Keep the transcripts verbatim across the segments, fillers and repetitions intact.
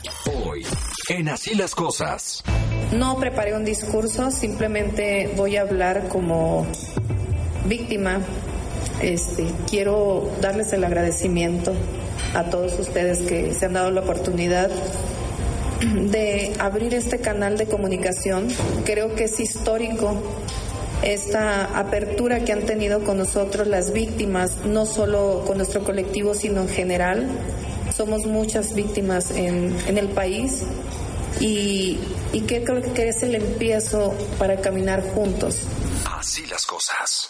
Hoy, en Así las Cosas. No preparé un discurso, simplemente voy a hablar como víctima. Este, quiero darles el agradecimiento a todos ustedes que se han dado la oportunidad de abrir este canal de comunicación. Creo que es histórico esta apertura que han tenido con nosotros las víctimas, no solo con nuestro colectivo, sino en general. Somos muchas víctimas en, en el país y, y que creo que es el empiezo para caminar juntos. Así las cosas.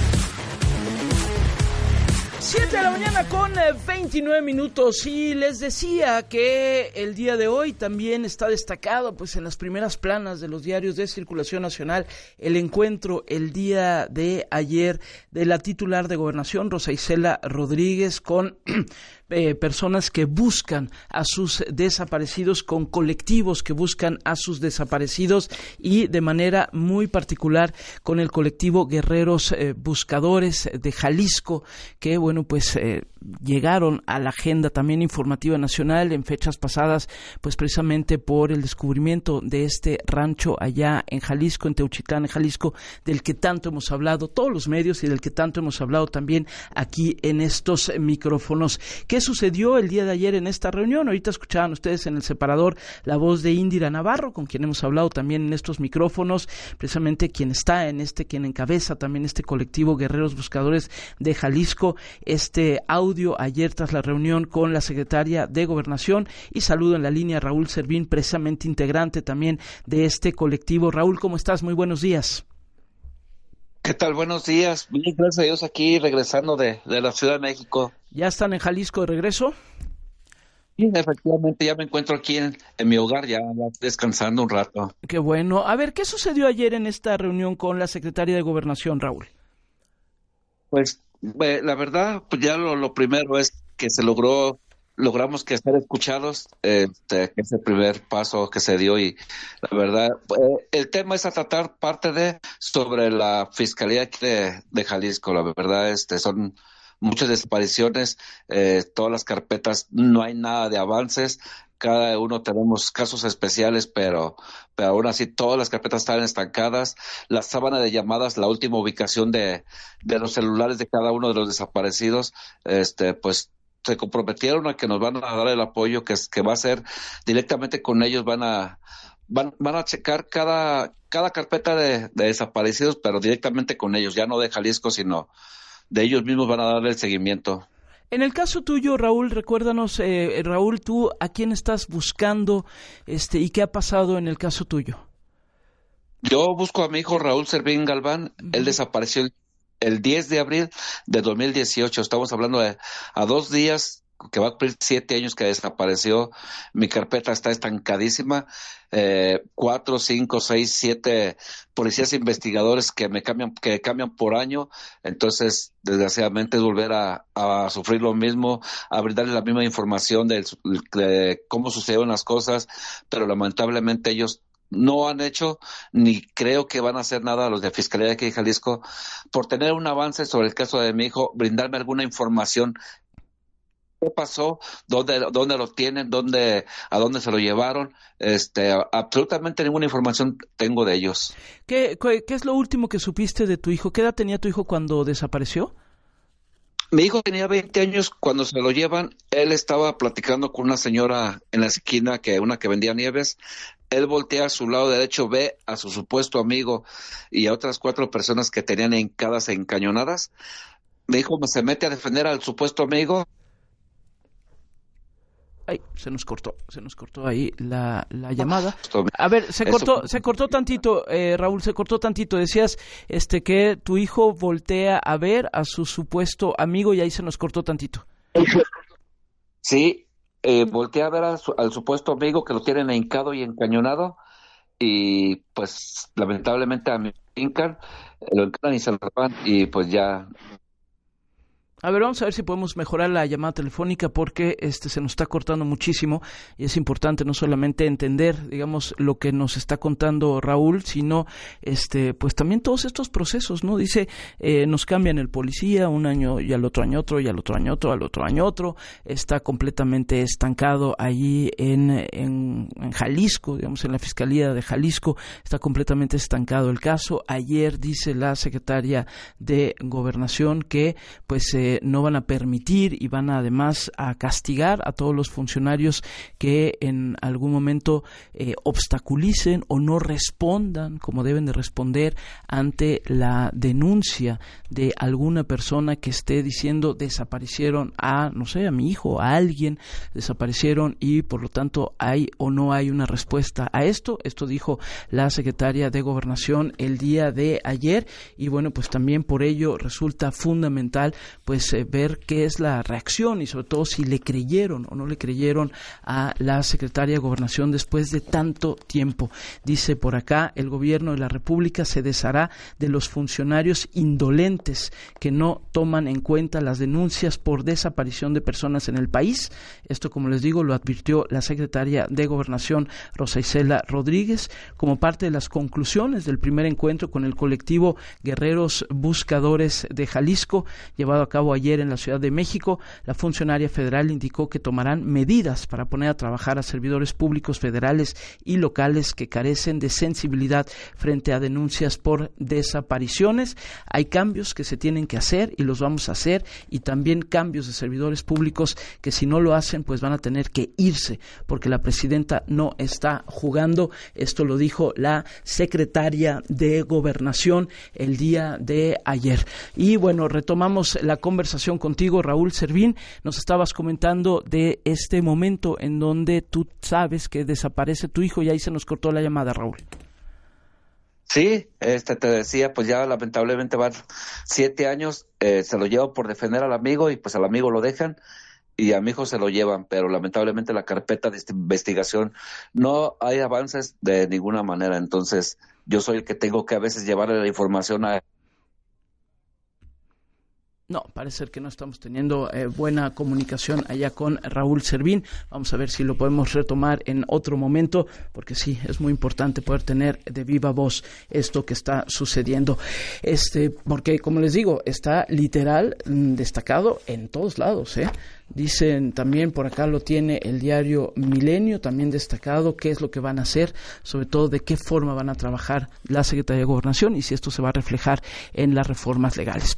siete de la mañana con veintinueve minutos y les decía que el día de hoy también está destacado pues en las primeras planas de los diarios de circulación nacional el encuentro el día de ayer de la titular de Gobernación, Rosa Isela Rodríguez, con eh, personas que buscan a sus desaparecidos, con colectivos que buscan a sus desaparecidos y de manera muy particular con el colectivo Guerreros eh, Buscadores de Jalisco, que bueno pues eh, llegaron a la agenda también informativa nacional en fechas pasadas, pues precisamente por el descubrimiento de este rancho allá en Jalisco, en Teuchitlán, en Jalisco, del que tanto hemos hablado todos los medios y del que tanto hemos hablado también aquí en estos micrófonos. ¿Qué sucedió el día de ayer en esta reunión? Ahorita escuchaban ustedes en el separador la voz de Indira Navarro, con quien hemos hablado también en estos micrófonos, precisamente quien está en este, quien encabeza también este colectivo Guerreros Buscadores de Jalisco. Este audio ayer tras la reunión con la secretaria de Gobernación, y saludo en la línea a Raúl Servín, precisamente integrante también de este colectivo. Raúl, ¿cómo estás? Muy buenos días. ¿Qué tal? Buenos días. Bien, gracias a Dios, aquí regresando de, de la Ciudad de México. ¿Ya están en Jalisco de regreso? Sí, efectivamente, ya me encuentro aquí en, en mi hogar, ya descansando un rato. Qué bueno. A ver, ¿qué sucedió ayer en esta reunión con la secretaria de Gobernación, Raúl? Pues eh, la verdad, pues ya lo, lo primero es que se logró, logramos que ser escuchados, eh, este, que es el primer paso que se dio, y la verdad, eh, el tema es a tratar parte de sobre la Fiscalía de, de Jalisco. La verdad, este, son muchas desapariciones, eh, todas las carpetas, no hay nada de avances. Cada uno tenemos casos especiales, pero, pero aún así todas las carpetas están estancadas. La sábana de llamadas, la última ubicación de, de los celulares de cada uno de los desaparecidos, este, pues se comprometieron a que nos van a dar el apoyo, que, es, que va a ser directamente con ellos, van a van, van a checar cada, cada carpeta de, de desaparecidos, pero directamente con ellos, ya no de Jalisco, sino de ellos mismos van a darle el seguimiento. En el caso tuyo, Raúl, recuérdanos, eh, Raúl, tú a quién estás buscando, este, y qué ha pasado en el caso tuyo. Yo busco a mi hijo Raúl Servín Galván. Uh-huh. Él desapareció el, el diez de abril de dos mil dieciocho. Estamos hablando de a dos días que va a cumplir siete años que desapareció. Mi carpeta está estancadísima. Eh, cuatro, cinco, seis, siete policías investigadores que me cambian, que cambian por año. Entonces, desgraciadamente, es volver a, a sufrir lo mismo, a brindarle la misma información de, de cómo sucedieron las cosas, pero lamentablemente ellos no han hecho, ni creo que van a hacer nada a los de Fiscalía de aquí de Jalisco, por tener un avance sobre el caso de mi hijo, brindarme alguna información. ¿Qué pasó? ¿Dónde, dónde lo tienen? ¿Dónde, a dónde se lo llevaron? Este, absolutamente ninguna información tengo de ellos. ¿Qué, qué, qué es lo último que supiste de tu hijo? ¿Qué edad tenía tu hijo cuando desapareció? Mi hijo tenía veinte años cuando se lo llevan. Él estaba platicando con una señora en la esquina, que una que vendía nieves. Él voltea a su lado derecho, ve a su supuesto amigo y a otras cuatro personas que tenían hincadas e encañonadas. Mi hijo se mete a defender al supuesto amigo. Ay, se nos cortó, se nos cortó ahí la, la llamada. A ver, se cortó, se cortó tantito, eh, Raúl, se cortó tantito. Decías, este, que tu hijo voltea a ver a su supuesto amigo y ahí se nos cortó tantito. Sí, eh, voltea a ver a su, al supuesto amigo que lo tienen hincado y encañonado, y pues lamentablemente a mi hincan, lo encanan y se lo roban y pues ya. A ver, vamos a ver si podemos mejorar la llamada telefónica porque este se nos está cortando muchísimo y es importante no solamente entender, digamos, lo que nos está contando Raúl, sino este pues también todos estos procesos, ¿no? Dice, eh, nos cambian el policía un año y al otro año otro y al otro año otro, al otro año otro, está completamente estancado allí en, en, en Jalisco, digamos, en la Fiscalía de Jalisco, está completamente estancado el caso. Ayer dice la secretaria de Gobernación que pues eh, no van a permitir y van a, además a castigar a todos los funcionarios que en algún momento eh, obstaculicen o no respondan como deben de responder ante la denuncia de alguna persona que esté diciendo desaparecieron a, no sé, a mi hijo, a alguien, desaparecieron y por lo tanto hay o no hay una respuesta a esto. Esto dijo la secretaria de Gobernación el día de ayer y bueno, pues también por ello resulta fundamental pues eh, ver qué es la reacción y sobre todo si le creyeron o no le creyeron a la secretaria de Gobernación después de tanto tiempo. Dice por acá, el gobierno de la República se deshará de los funcionarios indolentes que no toman en cuenta las denuncias por desaparición de personas en el país. Esto, como les digo, lo advirtió la secretaria de Gobernación, Rosa Isela Rodríguez, como parte de las conclusiones del primer encuentro con el colectivo Guerreros Buscadores de Jalisco, llevado a cabo ayer en la Ciudad de México. La funcionaria federal indicó que tomarán medidas para poner a trabajar a servidores públicos federales y locales que carecen de sensibilidad frente a denuncias por desapariciones. Hay cambios que se tienen que hacer y los vamos a hacer, y también cambios de servidores públicos que si no lo hacen pues van a tener que irse porque la presidenta no está jugando. Esto lo dijo la secretaria de Gobernación el día de ayer. Y bueno, retomamos la conversación contigo, Raúl Servín. Nos estabas comentando de este momento en donde tú sabes que desaparece tu hijo y ahí se nos cortó la llamada, Raúl. Sí, este te decía, pues ya lamentablemente van siete años, eh, se lo llevan por defender al amigo y pues al amigo lo dejan y a mi hijo se lo llevan, pero lamentablemente la carpeta de esta investigación no hay avances de ninguna manera, entonces yo soy el que tengo que a veces llevarle la información a No, parece ser que no estamos teniendo eh, buena comunicación allá con Raúl Servín. Vamos a ver si lo podemos retomar en otro momento, porque sí, es muy importante poder tener de viva voz esto que está sucediendo. Este, porque, como les digo, está literal mm, destacado en todos lados, ¿eh? Dicen también, por acá lo tiene el diario Milenio, también destacado qué es lo que van a hacer, sobre todo de qué forma van a trabajar la Secretaría de Gobernación y si esto se va a reflejar en las reformas legales.